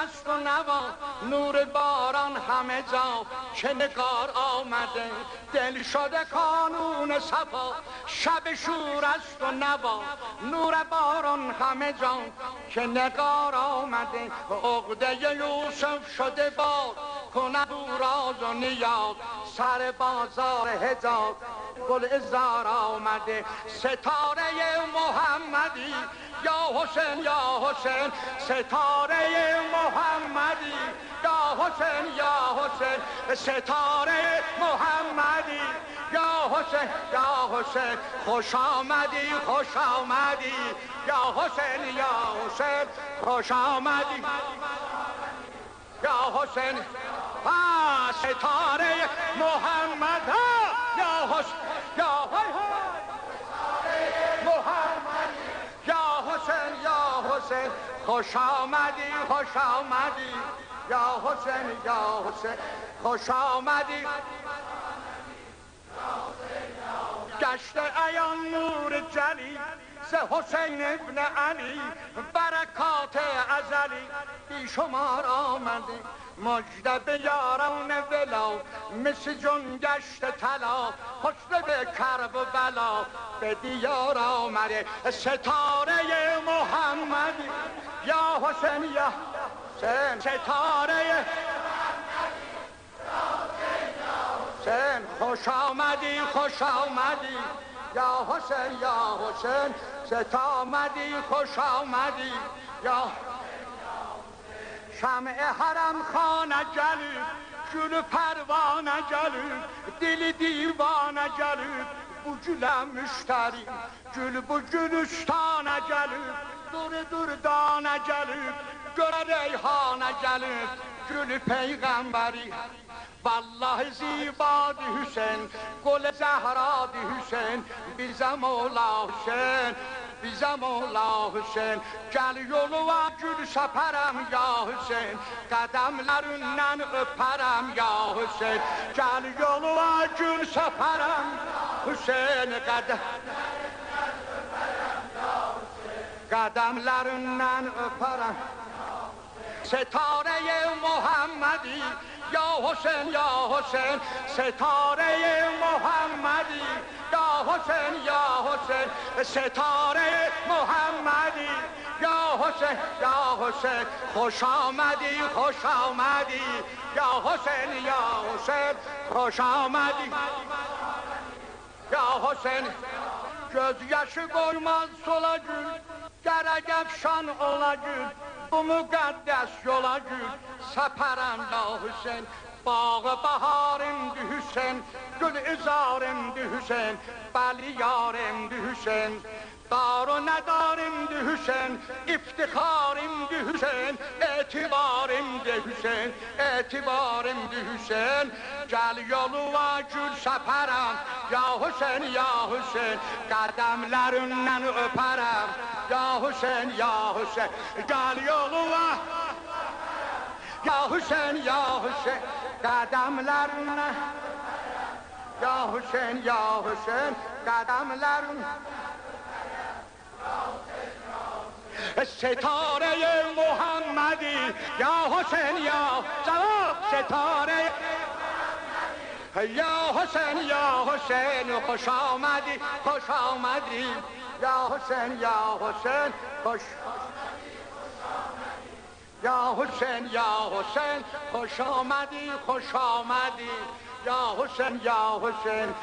است و نوا، نور باران همه جا چه نگار آمده، دل شده کانون صفا، شب شور است و نوا، نور باران همه جا چه نگار آمده، عقده یوسف شده باد کنه او راز و نیاز، سر بازار حجاز گلعذار آمده، ستاره محمدی یا حسین یا حسین، ستاره محمدی یا حسین یا حسین، ستاره محمدی یا حسین یا حسین، خوش آمدی خوش آمدی یا حسین یا حسین، خوش آمدی یا حسین، ستاره محمد یا حسین یا محمد یا حسین یا حسین، خوش آمدی خوش آمدی یا حسین یا حسین، خوش آمدی گشت عیان نور جلی ز حسین ابن علی، برکات ازلی بی شمار آمده، مجد به یاران ولا مثل جون گشت طلا، حسن به کرب و بلا به دیار آمده، ستاره محمدی یا حسین یا حسین، ستاره حسین، خوش آمدی خوش آمدی یا حسین یا حسین، ست آمدی خوش آمدی یا شمع حرم خانه جلید، گل پروانه جلید، دل دیوانه جلید، bu gülə müştəri, gül bu gülüstana gəlib, dur dana gəlib, görə reyhana gəlib, gülü peyğəmbəri. Vallahi zibadı Hüseyin, qol-i zəhradı Hüseyin, bizə Mola Hüseyin, bizə Mola Hüseyin, gəl yoluna gül səpərəm ya Hüseyin, qədəmlərindən öpərəm ya Hüseyin, gəl yoluna gül səpərəm Hüseyin, qədəmlərindən öpərəm. ستاره محمدی یا حسین یا حسین، ستاره محمدی یا حسین یا حسین، ستاره محمدی یا حسین یا حسین، خوش آمدی خوش آمدی یا حسین یا حسین، خوش آمدی یا حسین. Göz yaşı koymaz sola gül, gərək əfşan ola gül, bu müqəddəs yola gül, səpərəm ya Hüseyin. Bağı baharımdır Hüseyin, gül izarımdır Hüseyin, bəli yarimdir Hüseyin. Dar-ı nədarimdir Hüseyin, iftixarimdir Hüseyin, etibarimdir Hüseyin, etibarimdir Hüseyin. Gəl yoluna gül səpərəm ya Hüseyin ya Hüseyin, qədəmlərindən öpərəm ya Hüseyin ya Hüseyin. Gəl yoluna ya Hüseyin ya Hüseyin, qədəmlərindən ya Hüseyin ya Hüseyin, qədəmlərindən. ستاره محمدی یا حسین یا جواب، ستاره یا حسین یا حسین، خوش آمدی خوش آمدی یا حسین یا حسین، خوش یا حسین یا حسین، خوش آمدی خوش آمدی یا حسین یا حسین.